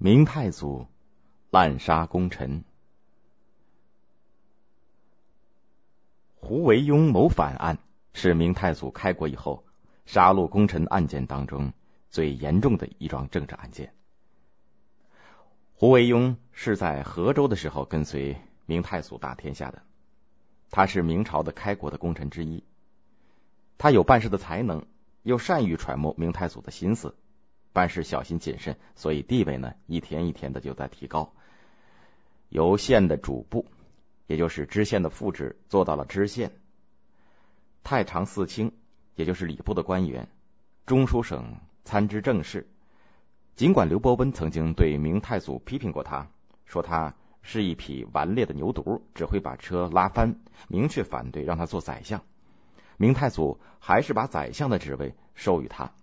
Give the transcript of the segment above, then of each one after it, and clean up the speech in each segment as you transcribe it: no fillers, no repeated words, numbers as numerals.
明太祖滥杀功臣。胡惟庸谋反案是明太祖开国以后杀戮功臣案件当中最严重的一桩政治案件。胡惟庸是在河州的时候跟随明太祖打天下的，他是明朝的开国的功臣之一。他有办事的才能，又善于揣摩明太祖的心思，办事小心谨慎，所以地位呢一天一天的就在提高，由县的主簿，也就是知县的副职，做到了知县。太常寺卿，也就是礼部的官员，中书省参知政事。尽管刘伯温曾经对明太祖批评过他，说他是一匹顽劣的牛犊，只会把车拉翻，明确反对让他做宰相，明太祖还是把宰相的职位授予他。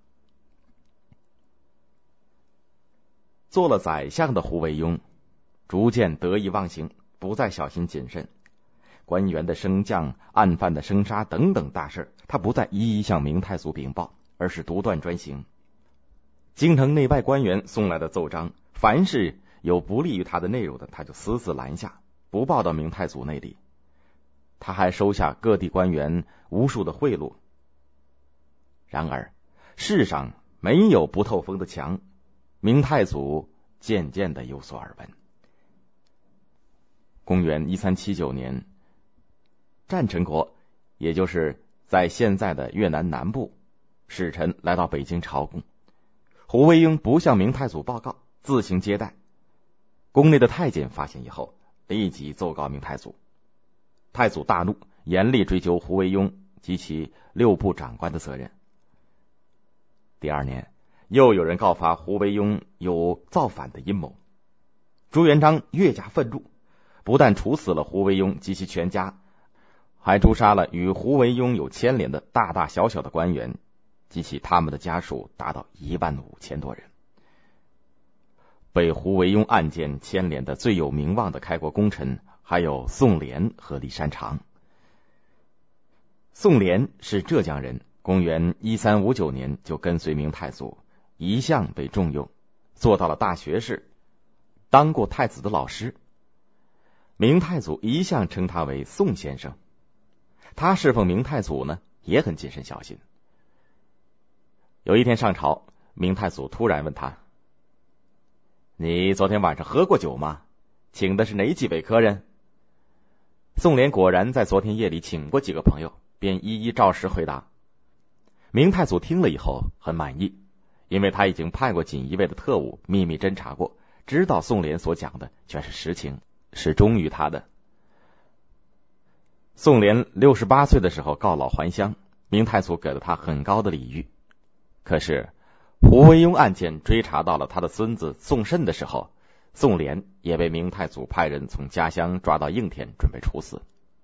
做了宰相的胡惟庸逐渐得意忘形，不再小心谨慎，官员的升降、案犯的生杀等等大事，他不再一一向明太祖禀报，而是独断专行。京城内外官员送来的奏章，凡是有不利于他的内容的，他就私自拦下，不报到明太祖那里。他还收下各地官员无数的贿赂。然而世上没有不透风的墙，明太祖渐渐的有所耳闻。公元1379年，战陈国，也就是在现在的越南南部，使臣来到北京朝贡。胡惟庸不向明太祖报告，自行接待。宫内的太监发现以后，立即奏告明太祖。太祖大怒，严厉追究胡惟庸及其6部长官的责任。第二年，又有人告发胡惟庸有造反的阴谋。朱元璋越加愤怒，不但处死了胡惟庸及其全家，还诛杀了与胡惟庸有牵连的大大小小的官员及其他们的家属，达到15000多人。被胡惟庸案件牵连的最有名望的开国功臣还有宋濂和李善长。宋濂是浙江人，公元1359年就跟随明太祖，一向被重用，做到了大学士，当过太子的老师。明太祖一向称他为宋先生。他侍奉明太祖呢，也很谨慎小心。有一天上朝，明太祖突然问他：你昨天晚上喝过酒吗？请的是哪几位客人？宋濂果然在昨天夜里请过几个朋友，便一一照实回答。明太祖听了以后很满意，因为他已经派过锦衣卫的特务秘密侦查过，知道宋濂所讲的全是实情，是忠于他的。宋濂68岁的时候告老还乡，明太祖给了他很高的礼遇。可是胡惟庸案件追查到了他的孙子宋慎的时候，宋濂也被明太祖派人从家乡抓到应天，准备处死。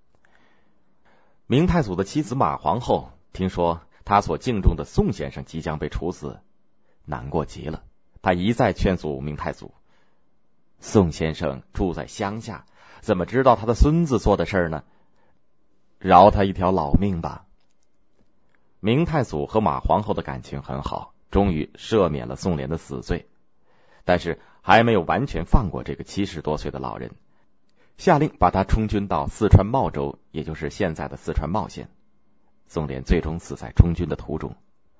明太祖的妻子马皇后听说他所敬重的宋先生即将被处死，难过极了。他一再劝阻明太祖：宋先生住在乡下，怎么知道他的孙子做的事呢？饶他一条老命吧。明太祖和马皇后的感情很好，终于赦免了宋濂的死罪，但是还没有完全放过这个70多岁的老人，下令把他充军到四川茂州，也就是现在的四川茂县。宋濂最终死在充军的途中。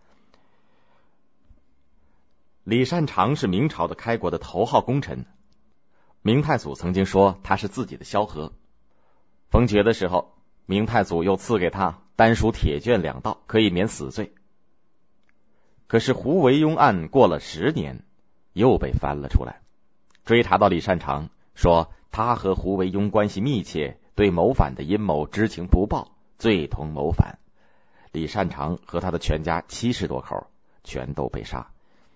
李善长是明朝的开国的头号功臣，明太祖曾经说他是自己的萧何。封爵的时候，明太祖又赐给他丹书铁卷2道，可以免死罪。可是胡惟庸案过了10年，又被翻了出来，追查到李善长，说他和胡惟庸关系密切，对谋反的阴谋知情不报，罪同谋反。李善长和他的全家70多口全都被杀。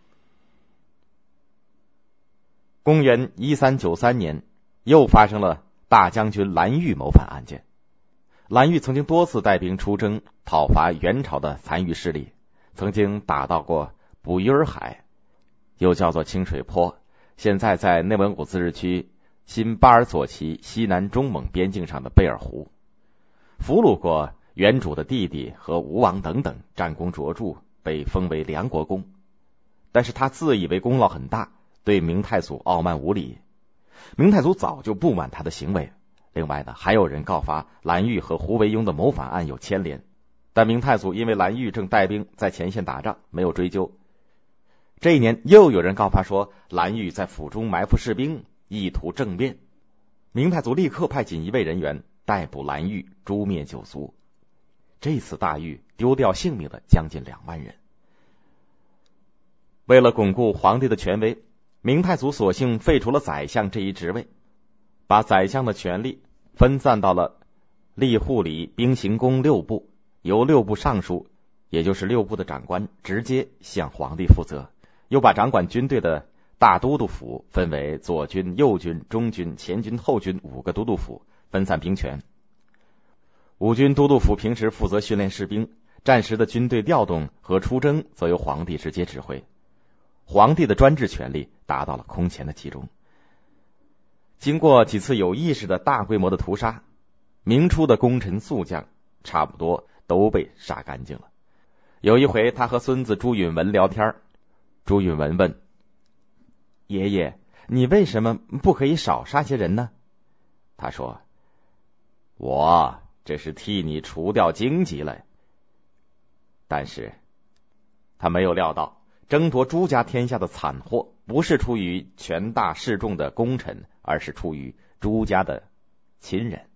公元1393年，又发生了大将军蓝玉谋反案件。蓝玉曾经多次带兵出征，讨伐元朝的残余势力，曾经打到过捕鱼儿海，又叫做清水坡，现在在内蒙古自治区新巴尔佐旗西南中蒙边境上的贝尔湖，俘虏过元主的弟弟和吴王等等，战功卓著，被封为梁国公。但是他自以为功劳很大， 对明太祖傲慢无礼。明太祖早就不满他的行为。另外呢，还有人告发蓝玉和胡惟庸的谋反案有牵连，但明太祖因为蓝玉正带兵在前线打仗，没有追究。这一年又有人告发说蓝玉在府中埋伏士兵，意图政变。明太祖立刻派锦衣卫人员逮捕蓝玉，诛灭九族。这次大狱丢掉性命的将近2万人。为了巩固皇帝的权威，明太祖索性废除了宰相这一职位，把宰相的权力分散到了吏户礼兵刑工6部，由6部尚书，也就是6部的长官直接向皇帝负责，又把掌管军队的大都督府分为左军、右军、中军、前军、后军5个都督府，分散兵权。5军都督府平时负责训练士兵，战时的军队调动和出征则由皇帝直接指挥。皇帝的专制权力达到了空前的集中。经过几次有意识的大规模的屠杀，明初的功臣宿将差不多都被杀干净了。有一回他和孙子朱允文聊天，朱允文问：爷爷，你为什么不可以少杀些人呢？他说：我这是替你除掉荆棘了。但是他没有料到，争夺朱家天下的惨祸不是出于权大势众的功臣，而是出于朱家的亲人。